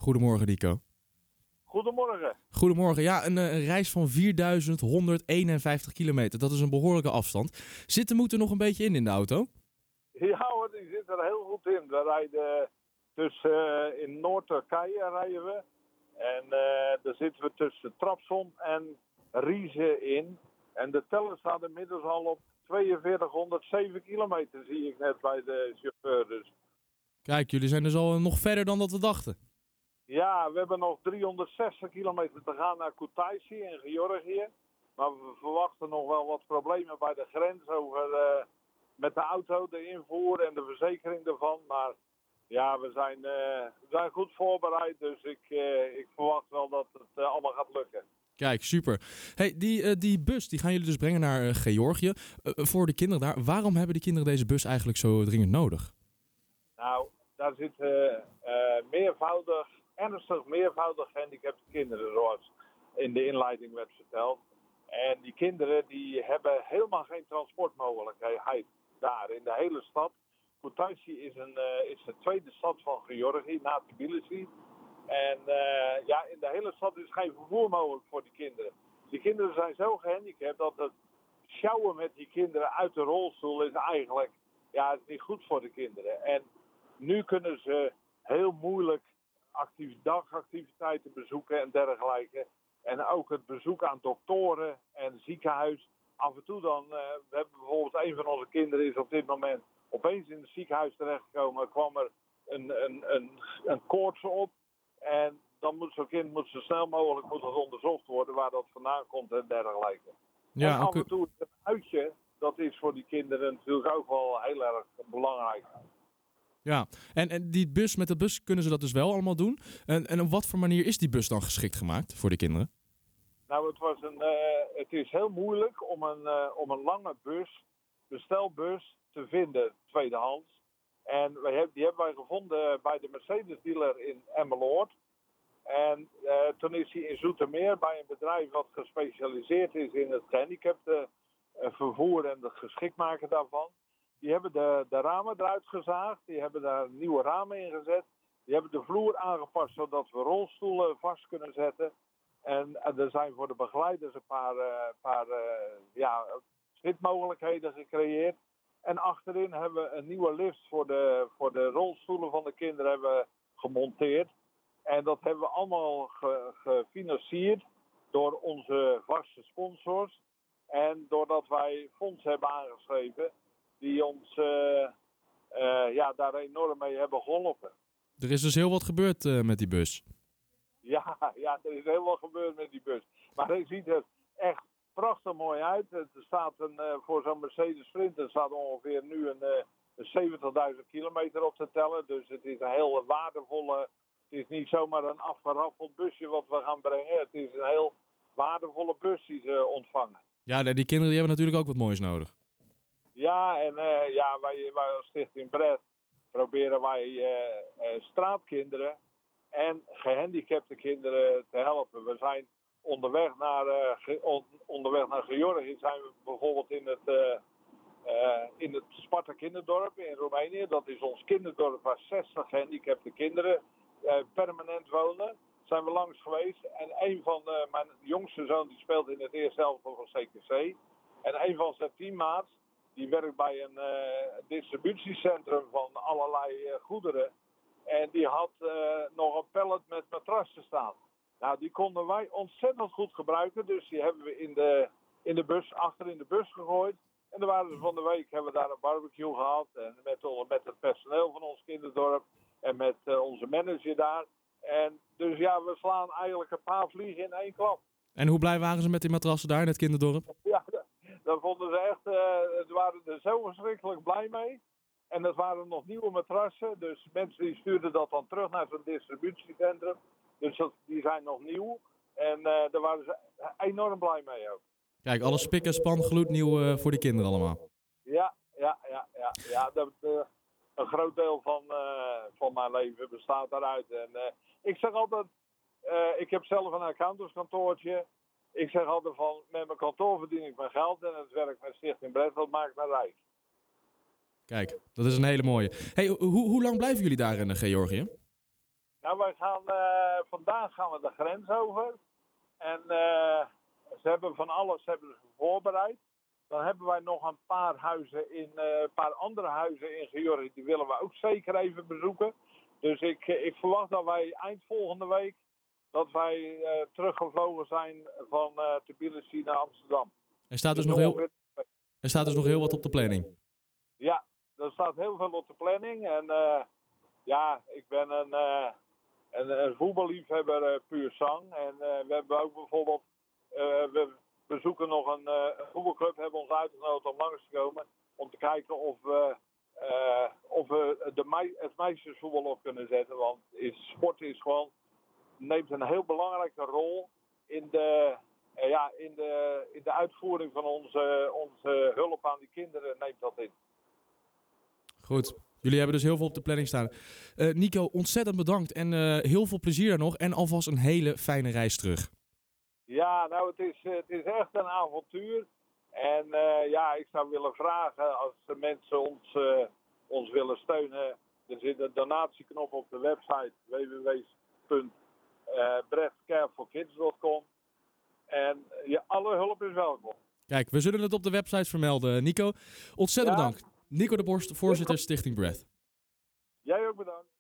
Goedemorgen, Nico. Goedemorgen. Goedemorgen. Ja, een reis van 4151 kilometer. Dat is een behoorlijke afstand. Zitten moet er nog een beetje in de auto? Ja hoor, die zit er heel goed in. We rijden in Noord-Turkije rijden we. En daar zitten we tussen Trabzon en Rize in. En de teller staat inmiddels al op 4207 kilometer, zie ik net bij de chauffeur. Dus. Kijk, jullie zijn dus al nog verder dan dat we dachten. Ja, we hebben nog 360 kilometer te gaan naar Kutaisi in Georgië. Maar we verwachten nog wel wat problemen bij de grens over met de auto, de invoer en de verzekering ervan. Maar ja, we zijn goed voorbereid, dus ik verwacht wel dat het allemaal gaat lukken. Kijk, super. Hey, die bus die gaan jullie dus brengen naar Georgië. Voor de kinderen daar. Waarom hebben die kinderen deze bus eigenlijk zo dringend nodig? Nou, daar zitten ernstig meervoudig gehandicapte kinderen, zoals in de inleiding werd verteld. En die kinderen die hebben helemaal geen transportmogelijkheid daar in de hele stad. Kutaisi is de tweede stad van Georgië, na Tbilisi. En in de hele stad is geen vervoer mogelijk voor die kinderen. Die kinderen zijn zo gehandicapt dat het sjouwen met die kinderen uit de rolstoel is eigenlijk niet goed voor de kinderen. En nu kunnen ze heel moeilijk dagactiviteiten bezoeken en dergelijke. En ook het bezoek aan doktoren en ziekenhuis. Af en toe dan, we hebben bijvoorbeeld een van onze kinderen is op dit moment opeens in het ziekenhuis terechtgekomen. Kwam er een koorts op. En dan moet zo'n kind zo snel mogelijk onderzocht worden waar dat vandaan komt en dergelijke. Ja, en af en toe een uitje, dat is voor die kinderen natuurlijk ook wel heel erg belangrijk. Ja, en met de bus kunnen ze dat dus wel allemaal doen. En op wat voor manier is die bus dan geschikt gemaakt voor de kinderen? Nou, het is heel moeilijk om een lange bestelbus te vinden, tweedehands. En die hebben wij gevonden bij de Mercedes-dealer in Emmeloord. En toen is hij in Zoetermeer bij een bedrijf wat gespecialiseerd is in het gehandicapte vervoer en het geschikt maken daarvan. Die hebben de ramen eruit gezaagd, die hebben daar nieuwe ramen in gezet. Die hebben de vloer aangepast zodat we rolstoelen vast kunnen zetten. En er zijn voor de begeleiders een paar zitmogelijkheden gecreëerd. En achterin hebben we een nieuwe lift voor de rolstoelen van de kinderen hebben gemonteerd. En dat hebben we allemaal gefinancierd door onze vaste sponsors. En doordat wij fondsen hebben aangeschreven die ons daar enorm mee hebben geholpen. Er is dus heel wat gebeurd met die bus. Ja, er is heel wat gebeurd met die bus. Maar hij ziet er echt prachtig mooi uit. Er staat voor zo'n Mercedes Sprinter staat ongeveer nu een 70.000 kilometer op te tellen. Dus het is een heel waardevolle. Het is niet zomaar een afgeraffeld busje wat we gaan brengen. Het is een heel waardevolle bus die ze ontvangen. Ja, die kinderen die hebben natuurlijk ook wat moois nodig. Ja, en wij als Stichting Brett proberen wij straatkinderen en gehandicapte kinderen te helpen. We zijn onderweg naar Georgië zijn we bijvoorbeeld in het Sparta kinderdorp in Roemenië. Dat is ons kinderdorp waar 60 gehandicapte kinderen permanent wonen. Zijn we langs geweest. En een van mijn jongste zoon die speelt in het eerste elftal van CKC. En een van zijn teammaats die werkt bij een distributiecentrum van allerlei goederen. En die had nog een pallet met matrassen staan. Nou, die konden wij ontzettend goed gebruiken. Dus die hebben we in de bus, achter in de bus gegooid. En dan waren ze van de week, hebben we daar een barbecue gehad. En met het personeel van ons kinderdorp. En met onze manager daar. En dus we slaan eigenlijk een paar vliegen in één klap. En hoe blij waren ze met die matrassen daar in het kinderdorp? Ja, dat vonden ze echt, ze waren er zo verschrikkelijk blij mee. En dat waren nog nieuwe matrassen. Dus mensen die stuurden dat dan terug naar zo'n distributiecentrum. Dus die zijn nog nieuw. En daar waren ze enorm blij mee ook. Kijk, alles spik en span gloednieuw voor die kinderen allemaal. Ja. Een groot deel van mijn leven bestaat daaruit. En ik zeg altijd, ik heb zelf een accountantskantoortje. Ik zeg altijd van, met mijn kantoor verdien ik mijn geld. En het werk met Stichting Brett, dat maakt mij rijk. Kijk, dat is een hele mooie. Hey, hoe lang blijven jullie daar in Georgië? Nou, wij gaan, vandaag gaan we de grens over. En ze hebben van alles voorbereid. Dan hebben wij nog een paar paar andere huizen in Georgië. Die willen we ook zeker even bezoeken. Dus ik verwacht dat wij eind volgende week dat wij teruggevlogen zijn van Tbilisi naar Amsterdam. Er staat dus nog heel wat op de planning. Ja, er staat heel veel op de planning. En ik ben een voetballiefhebber puur zang. En we hebben ook bijvoorbeeld... we bezoeken nog een voetbalclub, hebben ons uitgenodigd om langs te komen. Om te kijken of we het meisjesvoetbal op kunnen zetten. Want sport neemt een heel belangrijke rol in de uitvoering van onze hulp aan die kinderen. Neemt dat in. Goed. Jullie hebben dus heel veel op de planning staan. Nico, ontzettend bedankt en heel veel plezier daar nog. En alvast een hele fijne reis terug. Ja, nou het is echt een avontuur. En ik zou willen vragen als de mensen ons willen steunen. Er zit een donatieknop op de website www.breathcareforkids.com. En alle hulp is welkom. Kijk, we zullen het op de website vermelden. Nico, ontzettend bedankt. Nico de Borst, voorzitter Stichting Breath. Jij ook bedankt.